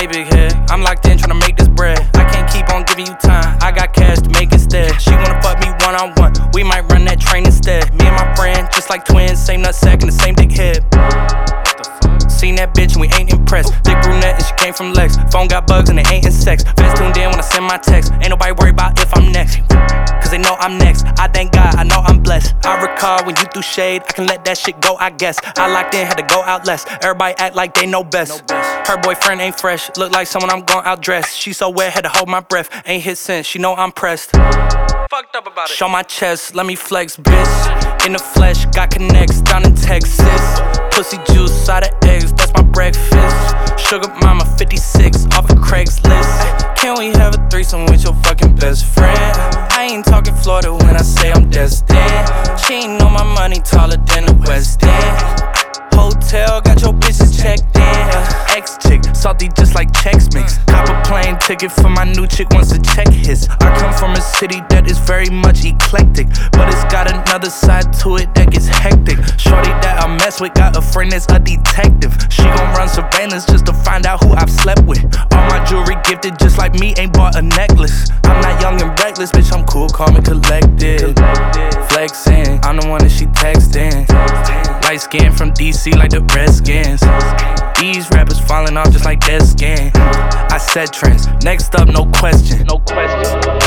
Hey big head, I'm locked in tryna make this bread. I can't keep on giving you time, I got cash to make instead. She wanna fuck me one-on-one, we might run that train instead. Me and my friend, just like twins, same nutsack and the same dick head. Seen that bitch and we ain't impressed. Thick brunette and she came from Lex. Phone got bugs and they ain't in sex. Fans tuned in when I send my text. Ain't nobody worried about if I'm next, cause they know I'm next. I thank God, I know I'm blessed. I recall when you threw shade, I can let that shit go, I guess. I locked in, had to go out less. Everybody act like they know best. Her boyfriend ain't fresh, look like someone I'm gon' outdress. She so wet, had to hold my breath. Ain't hit since, she know I'm pressed. Fucked up about it. Show my chest, let me flex, bitch. In the flesh, got connects down in Texas. Pussy juice out of eggs, that's my breakfast. Sugar mama 56 off of Craigslist. Can we have a threesome with your fucking best friend? I ain't talking Florida when I say I'm destined. She ain't know my money taller than the West End. Hotel, got your bitches checked in. Ex-chick, salty just like Chex Mix. Cop a plane ticket for my new chick once the check hits. I come from a city that is very much eclectic, but it's got another side to it that gets hectic. Shorty that I mess with got a friend that's a detective. She gon' run surveillance just to find out who I've slept with. All my jewelry gifted just like me, ain't bought a necklace. I'm not young and reckless, bitch, I'm cool, calm and collected. Flexing, I'm the one that she texting. Light skin from DC like the Redskins. These rappers falling off just like dead skin. I set trends, next up, no question.